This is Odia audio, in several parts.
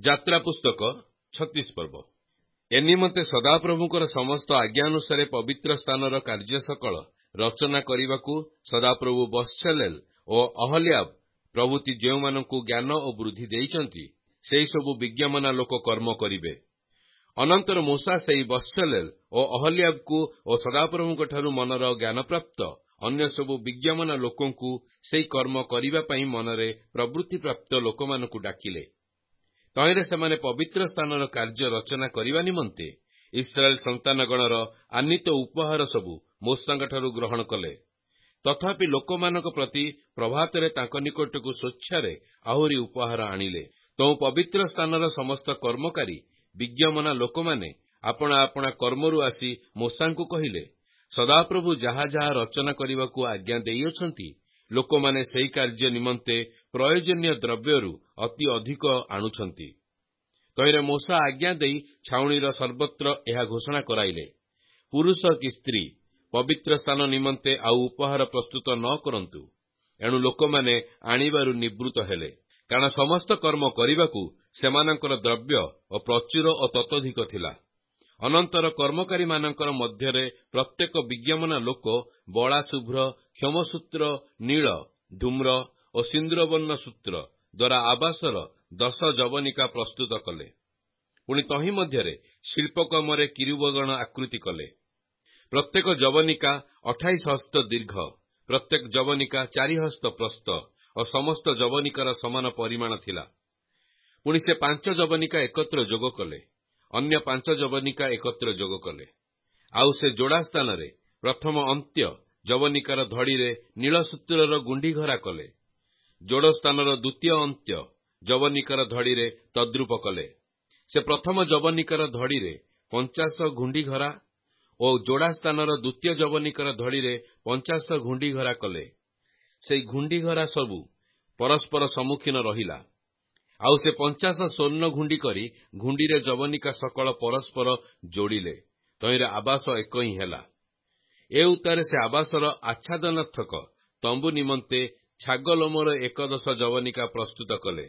ଯାତ୍ରା ପୁସ୍ତକ 36 ପର୍ବ। ଏନିମନ୍ତେ ସଦାପ୍ରଭୁଙ୍କର ସମସ୍ତ ଆଜ୍ଞା ଅନୁସାରେ ପବିତ୍ର ସ୍ଥାନର କାର୍ଯ୍ୟ ସକଳ ରଚନା କରିବାକୁ ସଦାପ୍ରଭୁ ବତ୍ସଲେଲ ଓ ଅହଲ୍ୟାବ ପ୍ରଭୃତି ଯେଉଁମାନଙ୍କୁ ଜ୍ଞାନ ଓ ବୃଦ୍ଧି ଦେଇଛନ୍ତି, ସେହିସବୁ ବିଜ୍ଞାମନା ଲୋକ କର୍ମ କରିବେ। ଅନନ୍ତର ମୂଷା ସେହି ବତ୍ସଲେଲ ଓ ଅହଲ୍ୟାବକୁ ଓ ସଦାପ୍ରଭୁଙ୍କଠାରୁ ମନର ଜ୍ଞାନପ୍ରାପ୍ତ ଅନ୍ୟ ସବୁ ବିଜ୍ଞାମନା ଲୋକଙ୍କୁ ସେହି କର୍ମ କରିବା ପାଇଁ ମନରେ ପ୍ରବୃତ୍ତିପ୍ରାପ୍ତ ଲୋକମାନଙ୍କୁ ଡାକିଲେ। ତହିଁରେ ସେମାନେ ପବିତ୍ର ସ୍ଥାନର କାର୍ଯ୍ୟ ରଚନା କରିବା ନିମନ୍ତେ ଇସ୍ରାଏଲ ସନ୍ତାନଗଣର ଆନିତ ଉପହାର ସବୁ ମୂଷାଙ୍କଠାରୁ ଗ୍ରହଣ କଲେ। ତଥାପି ଲୋକମାନଙ୍କ ପ୍ରତି ପ୍ରଭାତରେ ତାଙ୍କ ନିକଟକୁ ସ୍ୱଚ୍ଛାରେ ଆହୁରି ଉପହାର ଆଣିଲେ। ତେଣୁ ପବିତ୍ର ସ୍ଥାନର ସମସ୍ତ କର୍ମକାରୀ ବିଜ୍ଞାମନା ଲୋକମାନେ ଆପଣା ଆପଣା କର୍ମରୁ ଆସି ମୂଷାଙ୍କୁ କହିଲେ, ସଦାପ୍ରଭୁ ଯାହା ଯାହା ରଚନା କରିବାକୁ ଆଜ୍ଞା ଦେଇଅଛନ୍ତି, ଲୋକମାନେ ସେହି କାର୍ଯ୍ୟ ନିମନ୍ତେ ପ୍ରୟୋଜନୀୟ ଦ୍ରବ୍ୟରୁ ଅତି ଅଧିକ ଆଣୁଛନ୍ତି। ତହିଁରେ ମୂଷା ଆଜ୍ଞା ଦେଇ ଛାଉଣୀର ସର୍ବତ୍ର ଏହା ଘୋଷଣା କରାଇଲେ, ପୁରୁଷ କି ସ୍ତ୍ରୀ ପବିତ୍ର ସ୍ଥାନ ନିମନ୍ତେ ଆଉ ଉପହାର ପ୍ରସ୍ତୁତ ନ କରନ୍ତୁ। ଏଣୁ ଲୋକମାନେ ଆଣିବାରୁ ନିବୃତ୍ତ ହେଲେ, କାରଣ ସମସ୍ତ କର୍ମ କରିବାକୁ ସେମାନଙ୍କର ଦ୍ରବ୍ୟ ଓ ପ୍ରଚୁର ଓ ତତୋଧିକ ଥିଲା। ଅନନ୍ତର କର୍ମକାରୀମାନଙ୍କର ମଧ୍ୟରେ ପ୍ରତ୍ୟେକ ବିଜ୍ଞାମନା ଲୋକ ବଳା ଶୁଭ୍ର, କ୍ଷମସୂତ୍ର, ନୀଳ, ଧୂମ୍ର ଓ ସିନ୍ଦୁରବର୍ଣ୍ଣ ସୂତ୍ର ଦ୍ୱାରା ଆବାସର 10 ଯବନିକା ପ୍ରସ୍ତୁତ କଲେ। ପୁଣି ତହିଁ ମଧ୍ୟରେ ଶିଳ୍ପକର୍ମରେ କିରୁବଗଣ ଆକୃତି କଲେ। ପ୍ରତ୍ୟେକ ଯବନିକା 28 ହସ୍ତ ଦୀର୍ଘ, ପ୍ରତ୍ୟେକ ଯବନିକା 4 ହସ୍ତ ପ୍ରସ୍ତ ଓ ସମସ୍ତ ଯବନିକାର ସମାନ ପରିମାଣ ଥିଲା। ପୁଣି ସେ 5 ଯବନିକା ଏକତ୍ର ଯୋଗ କଲେ, ଅନ୍ୟ 5 ଯବନିକା ଏକତ୍ର ଯୋଗ କଲେ। ଆଉ ସେ ଯୋଡ଼ା ସ୍ଥାନରେ ପ୍ରଥମ ଅନ୍ତ୍ୟ ଯବନିକାର ଧଡ଼ିରେ ନୀଳସୂତ୍ରର ଗୁଣ୍ଡିଘରା କଲେ। ଯୋଡ଼ ସ୍ଥାନର ଦ୍ୱିତୀୟ ଅନ୍ତ୍ୟ ଯବନିକାର ଧଡ଼ିରେ ତଦ୍ରୂପ କଲେ। ସେ ପ୍ରଥମ ଯବନିକାର ଧଡ଼ିରେ 50 ଘୁଣ୍ଡିଘରା ଓ ଯୋଡ଼ା ସ୍ଥାନର ଦ୍ୱିତୀୟ ଯବନିକାର ଧଡ଼ିରେ 50 ଘୁଣ୍ଡିଘରା କଲେ। ସେହି ଘୁଣ୍ଡିଘରା ସବୁ ପରସ୍ପର ସମ୍ମୁଖୀନ ରହିଲା। ଆଉ ସେ 50 ସ୍ୱର୍ଣ୍ଣ ଘୁଣ୍ଡି କରି ଘୁଣ୍ଡିରେ ଯବନିକା ସକଳ ପରସ୍ପର ଯୋଡ଼ିଲେ। ତହିଁରେ ଆବାସ ଏକ ହିଁ ହେଲା। ଏ ଉତ୍ତାରେ ସେ ଆବାସର ଆଚ୍ଛାଦନାର୍ଥକ ତମ୍ବୁ ନିମନ୍ତେ ଛାଗଲୋମର 11 ଯବନିକା ପ୍ରସ୍ତୁତ କଲେ।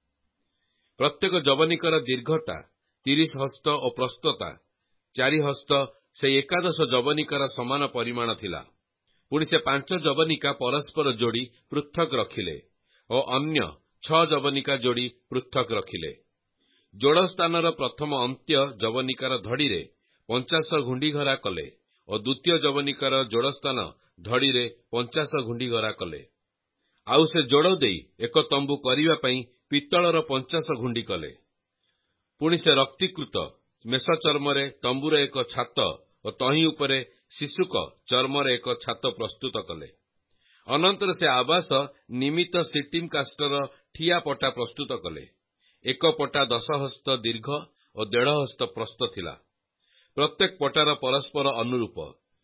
ପ୍ରତ୍ୟେକ ଯବନିକାର ଦୀର୍ଘତା 30 ହସ୍ତ ଓ ପ୍ରସ୍ତତା 4 ହସ୍ତ ସେହି 11 ଯବନିକାର ସମାନ ପରିମାଣ ଥିଲା। ପୁଣି ସେ 5 ଯବନିକା ପରସ୍ପର ଯୋଡ଼ି ପୃଥକ୍ ରଖିଲେ ଓ ଅନ୍ୟ 6 ଯବନିକା ଯୋଡ଼ି ପୃଥକ୍ ରଖିଲେ। ଯୋଡ଼ ସ୍ଥାନର ପ୍ରଥମ ଅନ୍ତ୍ୟ ଯବନିକାର ଧଡ଼ିରେ 50 ଘୁଣ୍ଡିଘରା କଲେ ଓ ଦ୍ୱିତୀୟ ଯବନିକାର ଯୋଡ଼ସ୍ଥାନ ଧଡ଼ିରେ 50 ଘୁଣ୍ଡିଘରା କଲେ। ଆଉ ସେ ଯୋଡ଼ ଦେଇ ଏକ ତମ୍ବୁ କରିବା ପାଇଁ ପିତ୍ତଳର 50 ଘୁଣ୍ଡି କଲେ। ପୁଣି ସେ ରକ୍ତୀକୃତ ମେଷଚର୍ମରେ ତମ୍ବୁର ଏକ ଛାତ ଓ ତହିଁ ଉପରେ ଶିଶୁକ ଚର୍ମରେ ଏକ ଛାତ ପ୍ରସ୍ତୁତ କଲେ। ଅନନ୍ତର ସେ ଆବାସ ନିମିତ୍ତ ସିଟିମ୍ କାଷ୍ଟର ଠିଆ ପଟା ପ୍ରସ୍ତୁତ କଲେ। ଏକ ପଟା 10 ହସ୍ତ ଦୀର୍ଘ ଓ 1.5 ହସ୍ତ ପ୍ରସ୍ତ ଥିଲା। ପ୍ରତ୍ୟେକ ପଟାର ପରସ୍ପର ଅନୁରୂପ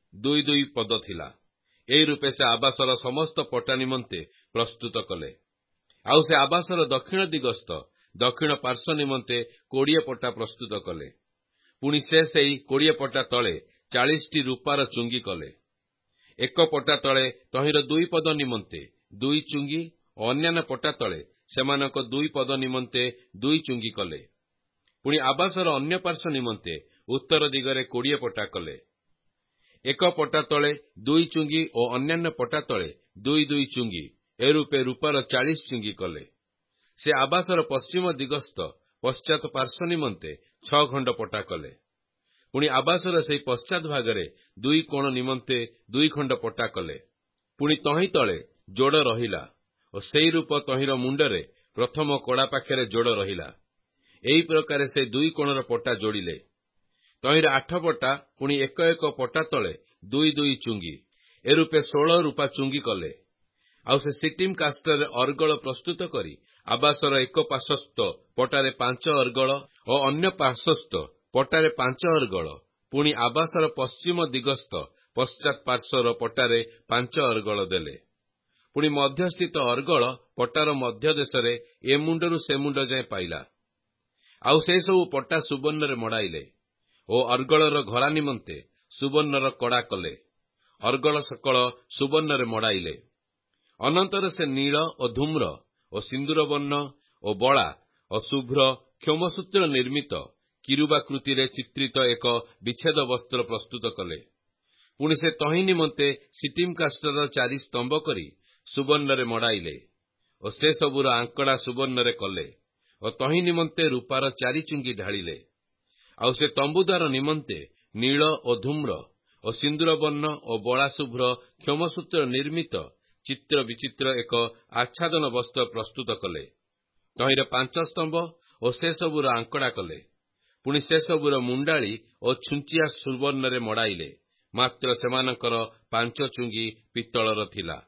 2 ପଦ ଥିଲା। ଏହି ରୂପେ ସେ ଆବାସର ସମସ୍ତ ପଟା ନିମନ୍ତେ ପ୍ରସ୍ତୁତ କଲେ। ଆଉ ସେ ଆବାସର ଦକ୍ଷିଣ ଦିଗସ୍ଥ ଦକ୍ଷିଣ ପାର୍ଶ୍ୱ ନିମନ୍ତେ 20 ପଟା ପ୍ରସ୍ତୁତ କଲେ। ପୁଣି ସେ ସେହି 20 ପଟା ତଳେ 40ଟି ରୂପାର ଚୁଙ୍ଗି କଲେ। ଏକ ପଟା ତଳେ ତହିଁର 2 ପଦ ନିମନ୍ତେ 2 ଚୁଙ୍ଗି ଓ ଅନ୍ୟାନ୍ୟ ପଟା ତଳେ ସେମାନଙ୍କ 2 ପଦ ନିମନ୍ତେ 2 ଚୁଙ୍ଗି କଲେ। ପୁଣି ଆବାସର ଅନ୍ୟ ପାର୍ଶ୍ୱ ନିମନ୍ତେ ଉତ୍ତର ଦିଗରେ 20 ପଟା କଲେ। ଏକ ପଟା ତଳେ 2 ଚୁଙ୍ଗି ଓ ଅନ୍ୟାନ୍ୟ ପଟା ତଳେ 2 ଚୁଙ୍ଗି, ଏ ରୂପେ ରୂପାର 40 ଚୁଙ୍ଗି କଲେ। ସେ ଆବାସର ପଶ୍ଚିମ ଦିଗସ୍ଥ ପଶ୍ଚାତ୍ ପାର୍ଶ୍ୱ ନିମନ୍ତେ 6 ଖଣ୍ଡ ପଟା କଲେ। ପୁଣି ଆବାସର ସେହି ପଶ୍ଚାତ୍ ଭାଗରେ 2 କୋଣ ନିମନ୍ତେ 2 ଖଣ୍ଡ ପଟା କଲେ। ପୁଣି ତହିଁ ତଳେ ଯୋଡ଼ ରହିଲା ଓ ସେହି ରୂପ ତହିଁର ମୁଣ୍ଡରେ ପ୍ରଥମ କଡ଼ା ପାଖରେ ଯୋଡ଼ ରହିଲା। ଏହି ପ୍ରକାରେ ସେ 2 କୋଣର ପଟା ଯୋଡ଼ିଲେ। ତହିଁରେ 8 ପଟା ପୁଣି ଏକ ପଟା ତଳେ 2 ଚୁଙ୍ଗି, ଏ ରୂପେ 16 ରୂପା ଚୁଙ୍ଗି କଲେ। ଆଉ ସେ ସିଟିମ୍ କାଷ୍ଟରେ ଅର୍ଗଳ ପ୍ରସ୍ତୁତ କରି ଆବାସର ଏକ ପାର୍ଶ୍ୱସ୍ଥ ପଟାରେ 5 ଅର୍ଗଳ ଓ ଅନ୍ୟ ପାର୍ଶ୍ୱସ୍ଥ ପଟାରେ 5 ଅର୍ଗଳ, ପୁଣି ଆବାସର ପଶ୍ଚିମ ଦିଗସ୍ଥ ପଶ୍ଚାତ୍ ପାର୍ଶ୍ୱର ପଟାରେ 5 ଅର୍ଗଳ ଦେଲେ। ପୁଣି ମଧ୍ୟସ୍ଥିତ ଅର୍ଗଳ ପଟାର ମଧ୍ୟ ଦେଶରେ ଏ ମୁଣ୍ଡରୁ ସେ ମୁଣ୍ଡ ଯାଏ ପାଇଲା। ଆଉ ସେସବୁ ପଟା ସୁବର୍ଣ୍ଣରେ ମଡ଼ାଇଲେ ଓ ଅର୍ଗଳର ଘରା ନିମନ୍ତେ ସୁବର୍ଣ୍ଣର କଡ଼ା କଲେ। ଅର୍ଗଳ ସକଳ ସୁବର୍ଣ୍ଣରେ ମଡ଼ାଇଲେ। ଅନନ୍ତର ସେ ନୀଳ ଓ ଧୂମ୍ର ଓ ସିନ୍ଦୁରବର୍ଣ୍ଣ ଓ ବଳା ଓ ଶୁଭ୍ର କ୍ଷୌମସୂତ୍ର ନିର୍ମିତ କିରୁବାକୃତିରେ ଚିତ୍ରିତ ଏକ ବିଚ୍ଛେଦ ବସ୍ତ୍ର ପ୍ରସ୍ତୁତ କଲେ। ପୁଣି ସେ ତହିଁ ନିମନ୍ତେ ସିଟିମ୍ କାଷ୍ଟର 4 ସ୍ତମ୍ଭ କରି ସୁବର୍ଣ୍ଣରେ ମଡ଼ାଇଲେ ଓ ସେ ସବୁର ଆଙ୍କଡ଼ା ସୁବର୍ଣ୍ଣରେ କଲେ ଓ ତହିଁ ନିମନ୍ତେ ରୂପାର 4 ଚୁଙ୍ଗି ଢାଳିଲେ। ଆଉ ସେ ତମ୍ବୁଦ୍ୱାର ନିମନ୍ତେ ନୀଳ ଓ ଧୂମ୍ର ଓ ସିନ୍ଦୁର ବର୍ଣ୍ଣ ଓ ବଳାଶୁଭ୍ର କ୍ଷୌମସୂତ୍ର ନିର୍ମିତ ଚିତ୍ର ବିଚିତ୍ର ଏକ ଆଚ୍ଛାଦନ ବସ୍ତ୍ର ପ୍ରସ୍ତୁତ କଲେ। ତହିଁରେ 5 ସ୍ତମ୍ଭ ଓ ସେ ସବୁର ଆଙ୍କଡ଼ା କଲେ। ପୁଣି ସେ ସବୁର ମୁଣ୍ଡାଳି ଓ ଛୁଞ୍ଚିଆ ସୁବର୍ଣ୍ଣରେ ମଡ଼ାଇଲେ, ମାତ୍ର ସେମାନଙ୍କର 5 ଚୁଙ୍ଗି ପିତ୍ତଳର ଥିଲା।